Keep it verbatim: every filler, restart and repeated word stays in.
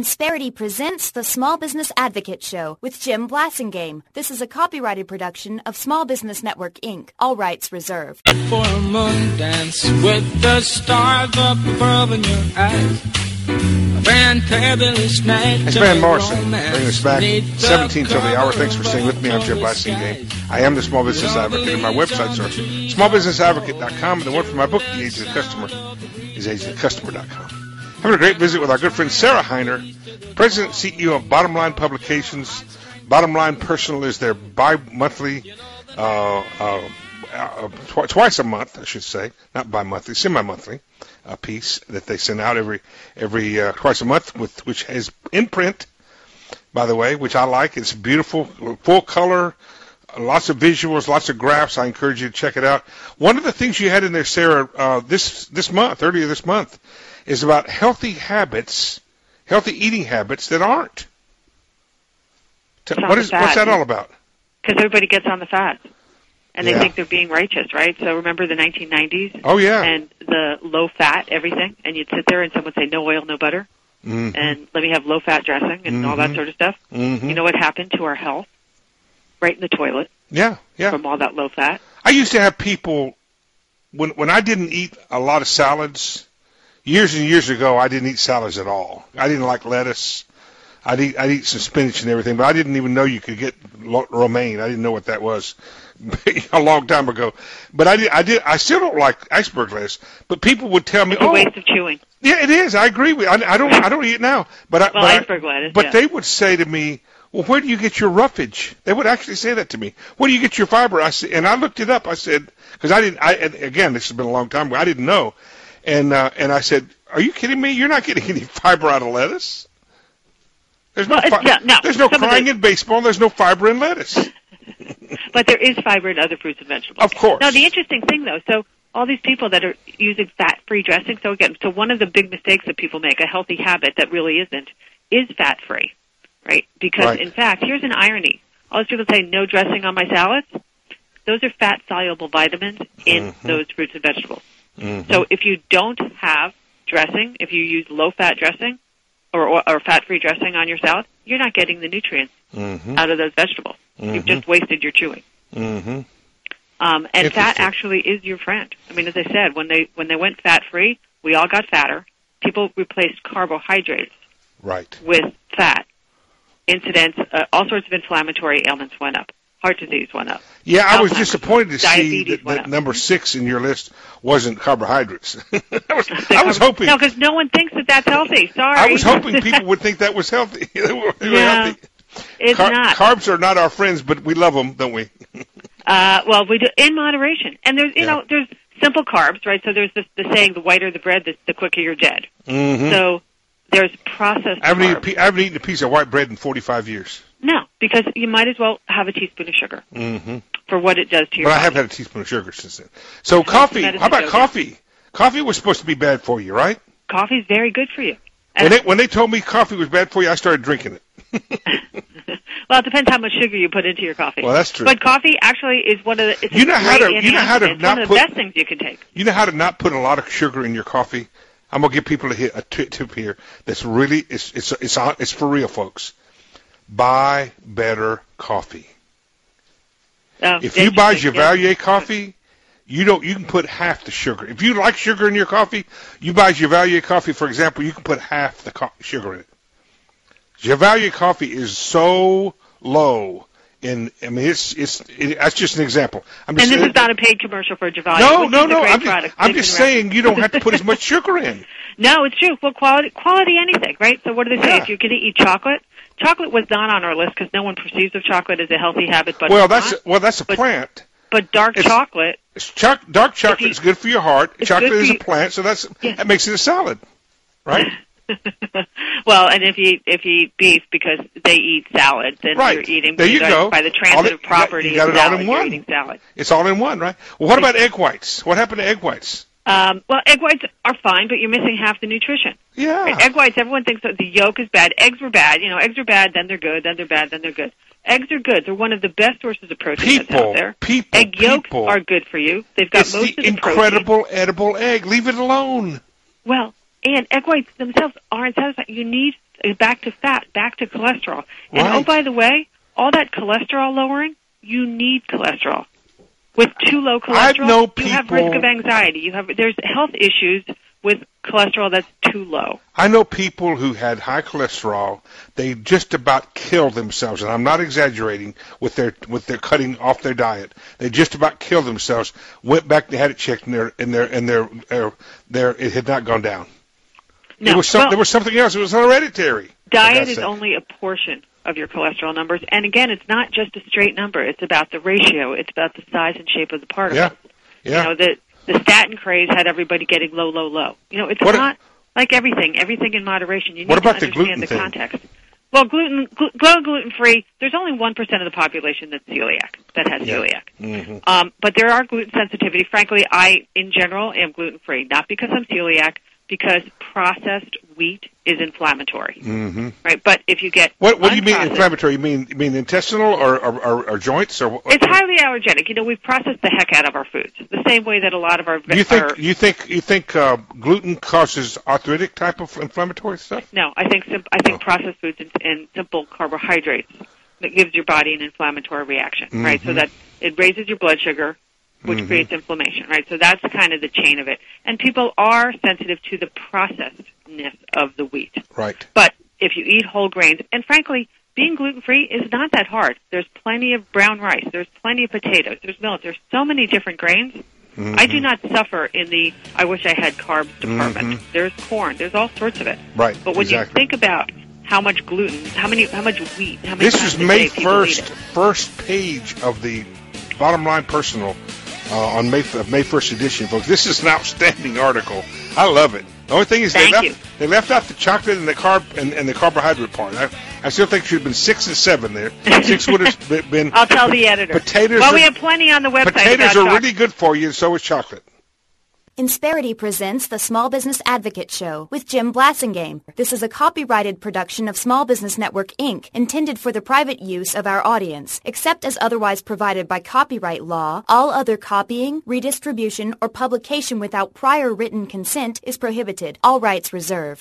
Insperity presents the Small Business Advocate Show with Jim Blasingame. This is a copyrighted production of Small Business Network, Incorporated. All rights reserved. For a moon dance with the stars up above in your eyes. A fantabulous night. It's Van Morrison bringing us back seventeen till the hour. Thanks for staying with me. I'm Jim Blasingame. I am the Small Business Advocate, and my websites are small business advocate dot com, and the one for my book, The Age of the Customer, is age of the customer dot com. Having a great visit with our good friend Sarah Hiner, President and C E O of Bottom Line Publications. Bottom Line Personal is their bi-monthly, uh, uh, uh, tw- twice a month, I should say, not bi-monthly, semi-monthly, uh, piece that they send out every every uh, twice a month, with which is in print, by the way, which I like. It's beautiful, full color, lots of visuals, lots of graphs. I encourage you to check it out. One of the things you had in there, Sarah, uh, this this month, earlier this month, is about healthy habits, healthy eating habits that aren't. T- what is what's that all about? Because everybody gets on the fat, and yeah. they think they're being righteous, right? So remember the nineteen nineties? Oh, yeah. And the low-fat everything, and you'd sit there and someone would say, no oil, no butter, mm-hmm. and let me have low-fat dressing and mm-hmm. all that sort of stuff. Mm-hmm. You know what happened to our health? Right in the toilet. Yeah, yeah. From all that low-fat. I used to have people, when when I didn't eat a lot of salads, years and years ago, I didn't eat salads at all. I didn't like lettuce. I'd eat, I'd eat some spinach and everything, but I didn't even know you could get lo- romaine. I didn't know what that was a long time ago. But I did, I did, I still don't like iceberg lettuce. But people would tell me, it's a "Oh, waste of chewing." Yeah, it is. I agree with. I, I don't, I don't eat it now. But I, well, but iceberg lettuce. But yeah. they would say to me, "Well, where do you get your roughage?" They would actually say that to me. Where do you get your fiber? I said, and I looked it up. I said, because I didn't. I and again, this has been a long time ago. I didn't know, and uh, and I said, "Are you kidding me? You're not getting any fiber out of lettuce." There's no, well, fi- yeah, no, there's no crying the- in baseball. There's no fiber in lettuce. But there is fiber in other fruits and vegetables. Of course. Now, the interesting thing, though, so all these people that are using fat-free dressing, so again, so one of the big mistakes that people make, a healthy habit that really isn't, is fat-free, right? Because, right. in fact, here's an irony. All those people say, no dressing on my salads. Those are fat-soluble vitamins in mm-hmm. those fruits and vegetables. Mm-hmm. So if you don't have dressing, if you use low-fat dressing, Or, or, or fat-free dressing on your salad, you're not getting the nutrients mm-hmm. out of those vegetables. Mm-hmm. You've just wasted your chewing. Mm-hmm. Um, and fat actually is your friend. I mean, as I said, when they when they went fat-free, we all got fatter. People replaced carbohydrates right. with fat. Incidents, uh, all sorts of inflammatory ailments went up. Heart disease went up. Yeah, I was disappointed to see that, that up. number six in your list wasn't carbohydrates. I was, I was hoping. No, because no one thinks that that's healthy. Sorry. I was hoping people would think that was healthy. they were, they were yeah, healthy. It's Car- not. Carbs are not our friends, but we love them, don't we? uh, well, we do in moderation. And there's, you yeah. know, there's simple carbs, right? So there's the, the saying, the whiter the bread, the, the quicker you're dead. Mm-hmm. So there's processed I haven't, carbs. eaten, I haven't eaten a piece of white bread in forty-five years. No, because you might as well have a teaspoon of sugar mm-hmm. for what it does to your But body. I have had a teaspoon of sugar since then. So coffee, how about coffee? Coffee was supposed to be bad for you, right? Coffee's very good for you. When they, when they told me coffee was bad for you, I started drinking it. Well, it depends how much sugar you put into your coffee. Well, that's true. But coffee actually is one of the it's you know a how great to you know how to it's not one of put the best things you can take. You know how to not put a lot of sugar in your coffee. I'm gonna give people a, hit, a t- tip here. That's really it's it's it's on, it's for real, folks. Buy better coffee. Oh, if you buy Chevalier yeah. coffee, you don't. You can put half the sugar. If you like sugar in your coffee, you buy Chevalier coffee, for example. You can put half the co- sugar in it. Chevalier coffee is so low. In I mean, it's it's it, that's just an example. I'm just, and this it, is not a paid commercial for Chevalier. No, which no, is no. A great I'm just, product. I'm just saying you don't have to put as much sugar in. No, it's true. Well, quality, quality, anything, right? So what do they say? Yeah. If you're going to eat chocolate, chocolate was not on our list because no one perceives of chocolate as a healthy habit. But well, it's that's not. well, that's a but, plant. But dark it's, chocolate. It's cho- dark chocolate you, is good for your heart. Chocolate is a you. plant, so that's yeah. that makes it a salad, right? Well, and if you if you eat beef because they eat salad, then right. you're eating there you by, go. by the transitive it, property you got, you of got salad. it all in one. You're eating salad. It's all in one, right? Well, what about egg whites? What happened to egg whites? Um, well, egg whites are fine, but you're missing half the nutrition. Yeah. Right? Egg whites, everyone thinks that the yolk is bad. Eggs were bad. You know, eggs are bad, then they're good, then they're bad, then they're good. Eggs are good. They're one of the best sources of protein people, that's out there. People, Egg yolks people. are good for you. They've got it's most the of the incredible protein. edible egg. Leave it alone. Well, and egg whites themselves aren't satisfying. You need back to fat, back to cholesterol. And Right. oh, by the way, all that cholesterol lowering, you need cholesterol. With too low cholesterol, I know you have people- risk of anxiety. You have there's health issues with cholesterol that's too low. I know people who had high cholesterol. They just about killed themselves, and I'm not exaggerating. With their with their cutting off their diet, they just about killed themselves. Went back, they had it checked, and their and their and their their, their it had not gone down. No, It was some, well, there was something else. It was hereditary. for diet God's is sake. only a portion of your cholesterol numbers, and again, it's not just a straight number. It's about the ratio. It's about the size and shape of the particles. Yeah, yeah. You know, the the statin craze had everybody getting low, low, low. You know, it's What a- not like everything. Everything in moderation. You need What about to the gluten understand the thing? context. Well, gluten, gl- gluten gluten-free. There's only one percent of the population that's celiac that has Yeah. celiac. Mm-hmm. Um, but there are gluten sensitivity. Frankly, I, in general, am gluten-free, not because I'm celiac, because processed wheat is inflammatory. Mm-hmm. Right? But if you get What, what do you mean unprocessed- inflammatory? You mean you mean intestinal or or, or, or joints or? What? It's highly allergenic. You know, we've processed the heck out of our foods, the same way that a lot of our You think our, you think you think uh, gluten causes arthritic type of inflammatory stuff? no, I think sim- I think Oh. processed foods and, and simple carbohydrates that gives your body an inflammatory reaction, right? So Mhm. that it raises your blood sugar, which Mhm. creates inflammation, right? So that's kind of the chain of it. And people are sensitive to the processedness of the wheat. Right. But if you eat whole grains, and frankly, being gluten-free is not that hard. There's plenty of brown rice. There's plenty of potatoes. There's millet. There's so many different grains. Mm-hmm. I do not suffer in the I wish I had carbs department. Mhm. There's corn. There's all sorts of it. Right. But when exactly. you think about how much gluten, how many, how much wheat, how many This times is a May day people eat first, it. first page of the Bottom Line Personal uh, on May of May first edition, folks. This is an outstanding article. I love it. The only thing is they Thank left you. they left out the chocolate and the carb and, and the carbohydrate part. I, I still think it should have been six and seven there. Six would have be- been. I'll tell the editor. Potatoes. Well, are, we have plenty on the website. potatoes about are chocolate. really good for you, and so is chocolate. Insperity presents the Small Business Advocate Show with Jim Blasingame. This is a copyrighted production of Small Business Network, Incorporated, intended for the private use of our audience. Except as otherwise provided by copyright law, all other copying, redistribution, or publication without prior written consent is prohibited. All rights reserved.